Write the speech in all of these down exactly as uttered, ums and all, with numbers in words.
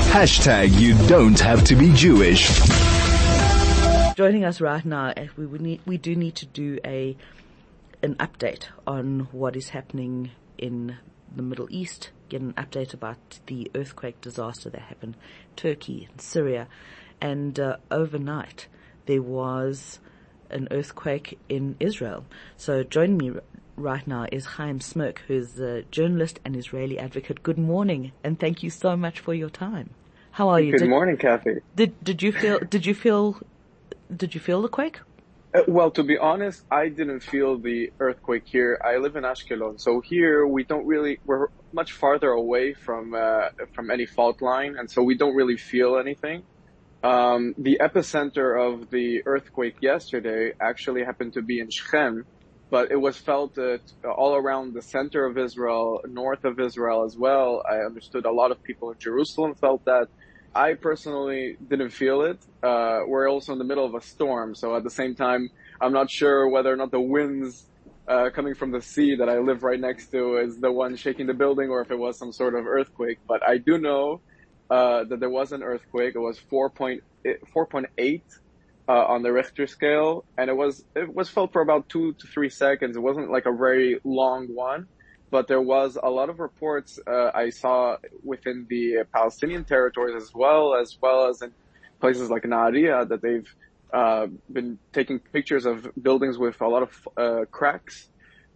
Hashtag you don't have to be Jewish. Joining us right now, we would need, we do need to do a an update on what is happening in the Middle East, get an update about the earthquake disaster that happened in Turkey and Syria. And uh, overnight, there was an earthquake in Israel. So joining me r- right now is Chaim Smirk, who's a journalist and Israeli advocate. Good morning, and thank you so much for your time. How are you? Good did, morning, Kathy. Did did you feel did you feel did you feel the quake? Uh, well, to be honest, I didn't feel the earthquake here. I live in Ashkelon, so here we don't really, we're much farther away from uh, from any fault line, and so we don't really feel anything. Um, the epicenter of the earthquake yesterday actually happened to be in Shechem, but it was felt uh, all around the center of Israel, north of Israel as well. I understood a lot of people in Jerusalem felt that. I personally didn't feel it. Uh, we're also in the middle of a storm, so at the same time, I'm not sure whether or not the winds uh, coming from the sea that I live right next to is the one shaking the building or if it was some sort of earthquake. But I do know uh, that there was an earthquake. It was four point eight uh, on the Richter scale, and it was it was felt for about two to three seconds. It wasn't like a very long one. But there was a lot of reports uh, I saw within the Palestinian territories as well, as well as in places like Nahariya, that they've uh, been taking pictures of buildings with a lot of uh, cracks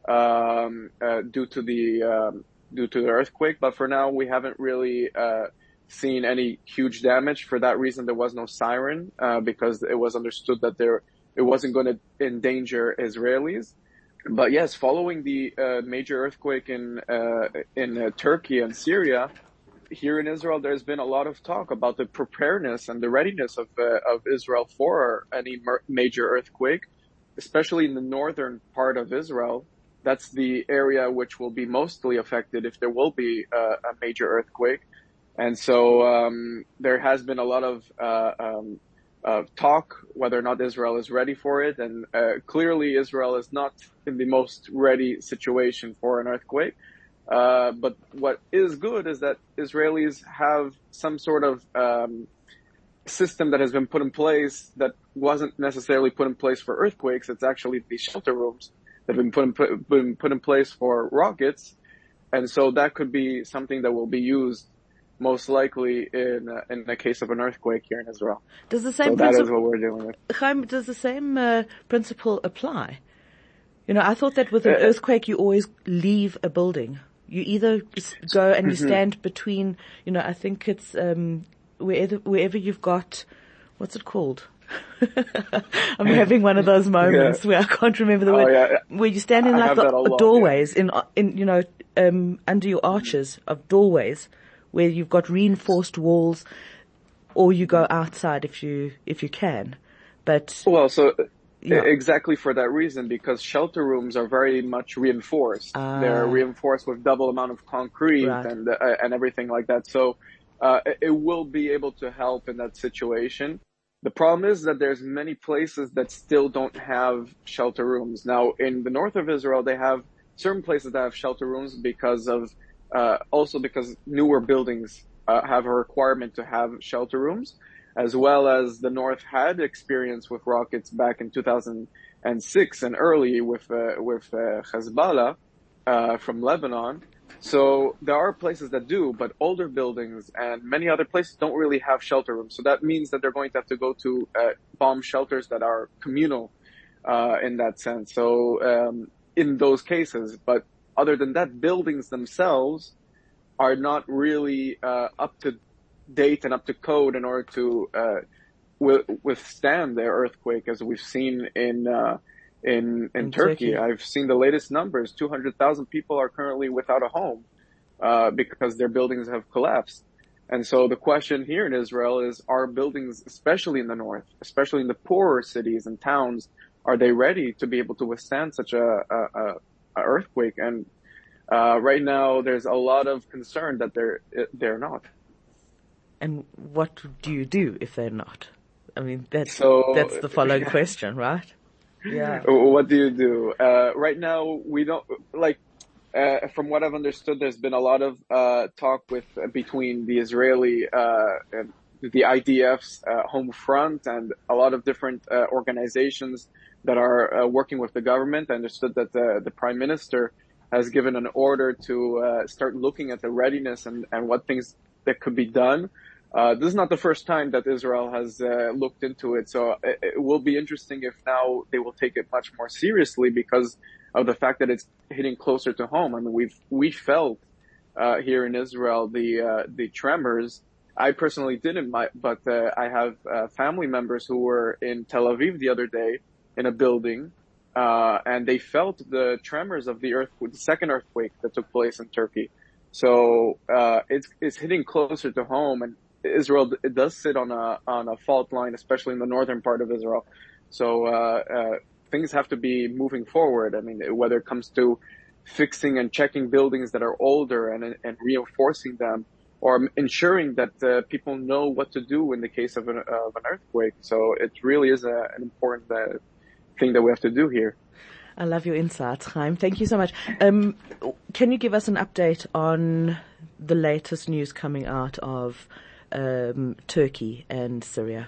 um, uh, due to the um, due to the earthquake. But for now, we haven't really uh, seen any huge damage. For that reason, there was no siren uh, because it was understood that there it wasn't going to endanger Israelis. But yes, following the uh, major earthquake in uh, in uh, Turkey and Syria, here in Israel, there's been a lot of talk about the preparedness and the readiness of uh, of Israel for any mer- major earthquake, especially in the northern part of Israel. That's the area which will be mostly affected if there will be uh, a major earthquake. And so um, there has been a lot of uh, um, Uh, talk whether or not Israel is ready for it, and uh, clearly Israel is not in the most ready situation for an earthquake. Uh, but what is good is that Israelis have some sort of um, system that has been put in place that wasn't necessarily put in place for earthquakes. It's actually the shelter rooms that have been put in, been put in place for rockets, and so that could be something that will be used most likely in uh, in the case of an earthquake here in Israel. Does the same so that is what we're dealing with. Chaim, does the same uh, principle apply? You know, I thought that with an uh, earthquake you always leave a building. You either go and you stand between, you know, I think it's um, wherever, wherever you've got, what's it called? I'm having one of those moments yeah. where I can't remember the oh, word. Yeah. Where you stand in I like the lot, doorways, yeah. in, in you know, um, under your arches of doorways, where you've got reinforced walls, or you go outside if you if you can. But well, so yeah. exactly for that reason, because shelter rooms are very much reinforced. Uh, They're reinforced with double amount of concrete right. and uh, and everything like that. So uh, it will be able to help in that situation. The problem is that there's many places that still don't have shelter rooms. Now, in the north of Israel, they have certain places that have shelter rooms because of Uh, also because newer buildings uh, have a requirement to have shelter rooms, as well as the North had experience with rockets back in two thousand six and early with uh, with uh, Hezbollah uh, from Lebanon. So there are places that do, but older buildings and many other places don't really have shelter rooms. So that means that they're going to have to go to uh, bomb shelters that are communal uh, in that sense. So um, in those cases, but other than that, buildings themselves are not really uh, up to date and up to code in order to uh, w- withstand the earthquake, as we've seen in uh, in, in, in Turkey. Turkey. I've seen the latest numbers. two hundred thousand people are currently without a home uh, because their buildings have collapsed. And so the question here in Israel is, are buildings, especially in the north, especially in the poorer cities and towns, are they ready to be able to withstand such a, a, a earthquake? And uh, right now, there's a lot of concern that they're they're not. And what do you do if they're not? I mean, that's so, that's the following yeah. question, right? Yeah. What do you do? Uh, right now, we don't like. uh, from what I've understood, there's been a lot of uh, talk with uh, between the Israeli, uh, and the I D F's uh, home front, and a lot of different uh, organizations that are uh, working with the government. I understood that the, the prime minister has given an order to uh, start looking at the readiness and, and what things that could be done. Uh, this is not the first time that Israel has uh, looked into it, so it, it will be interesting if now they will take it much more seriously because of the fact that it's hitting closer to home. I mean, we've we felt uh, here in Israel the uh, the tremors. I personally didn't, my, but uh, I have uh, family members who were in Tel Aviv the other day in a building, uh, and they felt the tremors of the earthquake, the second earthquake that took place in Turkey. So uh, it's it's hitting closer to home, and Israel, it does sit on a on a fault line, especially in the northern part of Israel. So uh, uh, things have to be moving forward. I mean, whether it comes to fixing and checking buildings that are older and and reinforcing them, or ensuring that uh, people know what to do in the case of an, of an earthquake. So it really is a, an important uh, thing that we have to do here. I love your insights, Chaim. Thank you so much. Um, can you give us an update on the latest news coming out of Um, Turkey and Syria?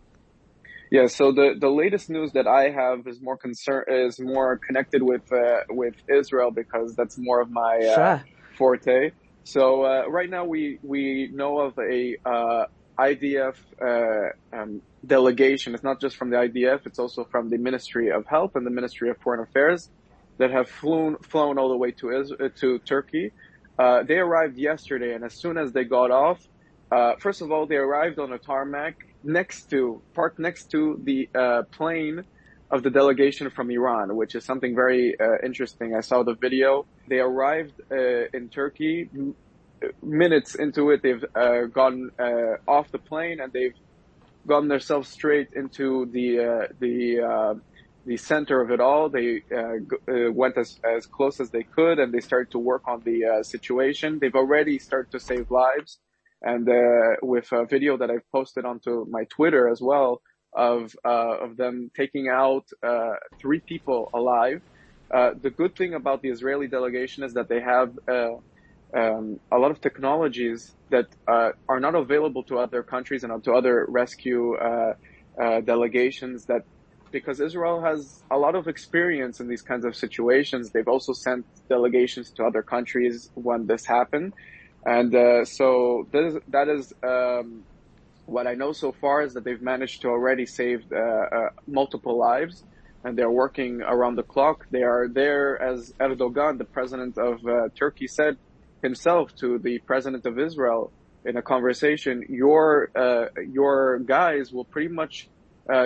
Yeah, so the, the latest news that I have is more concern is more connected with uh, with Israel because that's more of my uh, sure. forte. So uh, right now we we know of a uh, I D F uh, um, delegation. It's not just from the I D F; it's also from the Ministry of Health and the Ministry of Foreign Affairs that have flown flown all the way to Israel, to Turkey. Uh, they arrived yesterday, and as soon as they got off. Uh, first of all, they arrived on a tarmac next to, parked next to the uh, plane of the delegation from Iran, which is something very uh, interesting. I saw the video. They arrived uh, in Turkey. M- minutes into it, they've uh, gone uh, off the plane and they've gotten themselves straight into the uh, the uh, the center of it all. They uh, g- uh, went as as close as they could, and they started to work on the uh, situation. They've already started to save lives. And uh, with a video that I've posted onto my Twitter as well of uh, of them taking out uh, three people alive. Uh, the good thing about the Israeli delegation is that they have uh, um, a lot of technologies that uh, are not available to other countries and to other rescue uh, uh, delegations. That because Israel has a lot of experience in these kinds of situations, they've also sent delegations to other countries when this happened. And uh, so this, that is um, what I know so far is that they've managed to already save uh, uh, multiple lives, and they're working around the clock. They are there, as Erdogan, the president of uh, Turkey, said himself to the president of Israel in a conversation, your uh, your guys will pretty much uh,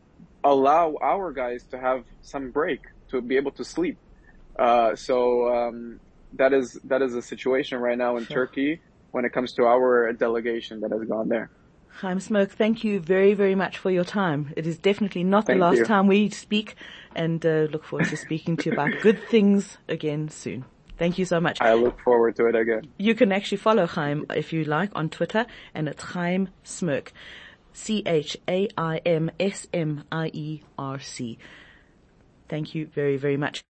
allow our guys to have some break, to be able to sleep. Uh, so um, that is that is a situation right now in sure. Turkey when it comes to our delegation that has gone there. Chaim Smoke, thank you very, very much for your time. It is definitely not thank the last you. time we speak, and uh, look forward to speaking to you about good things again soon. Thank you so much. I look forward to it again. You can actually follow Chaim, if you like, on Twitter, and it's Chaim Smerc. C H A I M S M I E R C. Thank you very, very much.